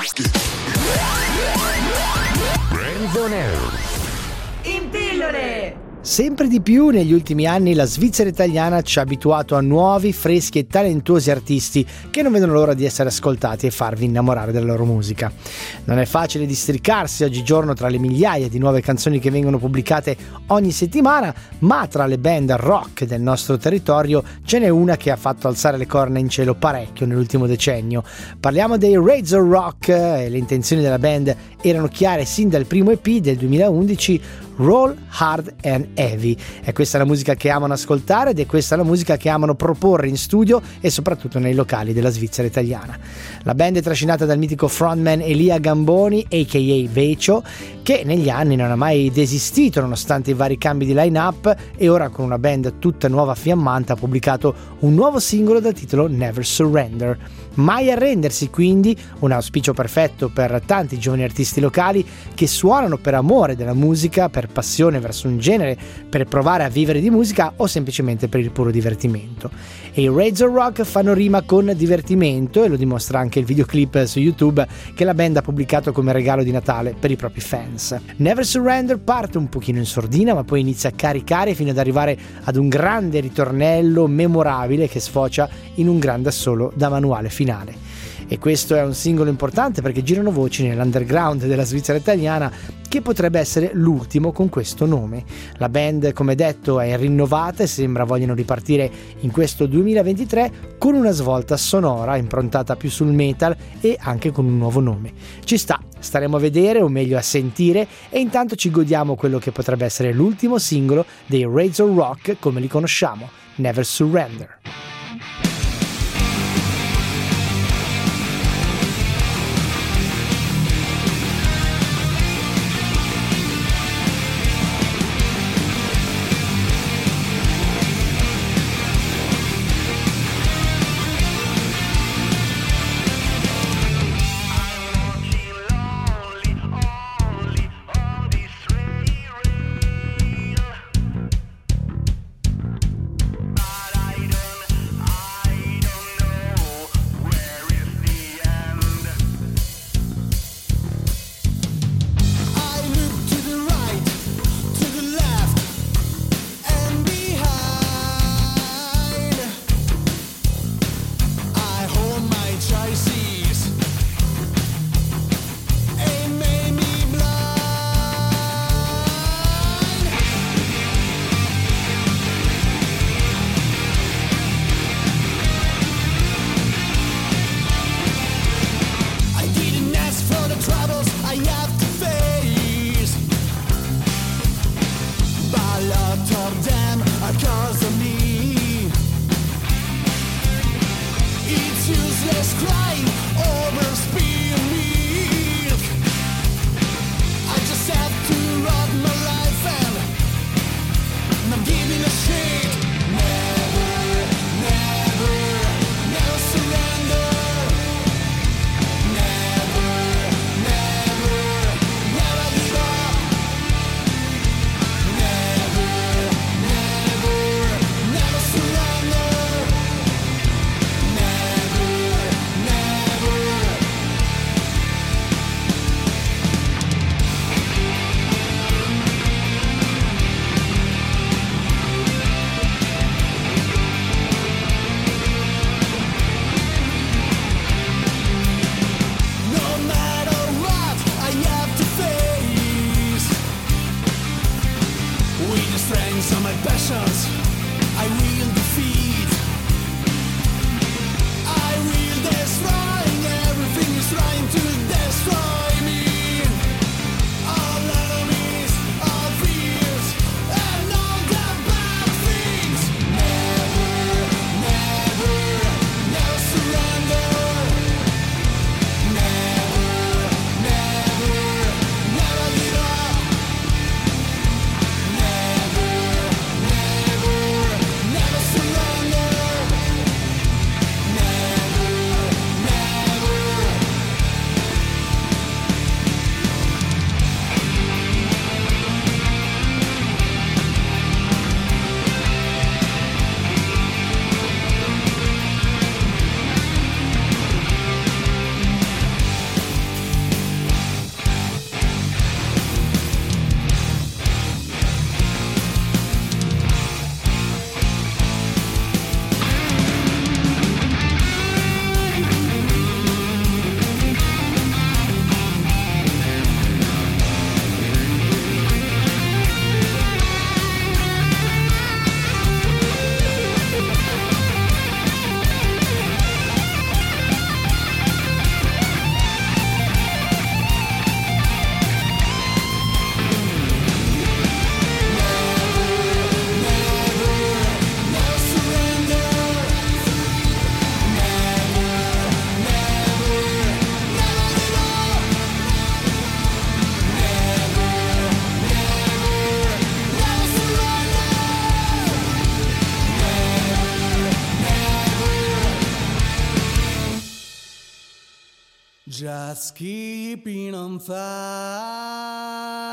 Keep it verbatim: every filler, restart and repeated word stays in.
Brands on Air. In pillole! Sempre di più negli ultimi anni la Svizzera italiana ci ha abituato a nuovi, freschi e talentuosi artisti che non vedono l'ora di essere ascoltati e farvi innamorare della loro musica. Non è facile districarsi oggigiorno tra le migliaia di nuove canzoni che vengono pubblicate ogni settimana, ma tra le band rock del nostro territorio ce n'è una che ha fatto alzare le corna in cielo parecchio nell'ultimo decennio. Parliamo dei Razor Rock e le intenzioni della band erano chiare sin dal primo E P del duemilaundici, Roll Hard and Heavy. È questa la musica che amano ascoltare ed è questa la musica che amano proporre in studio e soprattutto nei locali della Svizzera italiana. La band è trascinata dal mitico frontman Elia Gamboni, a k a. Vecio, che negli anni non ha mai desistito nonostante i vari cambi di line-up e ora con una band tutta nuova fiammante ha pubblicato un nuovo singolo dal titolo Never Surrender. Mai arrendersi, quindi, un auspicio perfetto per tanti giovani artisti locali che suonano per amore della musica, per passione verso un genere, per provare a vivere di musica o semplicemente per il puro divertimento. E i Razor Rock fanno rima con divertimento e lo dimostra anche il videoclip su YouTube che la band ha pubblicato come regalo di Natale per i propri fans. Never Surrender parte un pochino in sordina ma poi inizia a caricare fino ad arrivare ad un grande ritornello memorabile che sfocia in un grande assolo da manuale finale. E questo è un singolo importante perché girano voci nell'underground della Svizzera italiana che potrebbe essere l'ultimo con questo nome. La band, come detto, è rinnovata e sembra vogliano ripartire in questo duemilaventitré con una svolta sonora improntata più sul metal e anche con un nuovo nome. Ci sta, staremo a vedere o meglio a sentire e intanto ci godiamo quello che potrebbe essere l'ultimo singolo dei Razor Rock come li conosciamo, Never Surrender. Keeping on fire.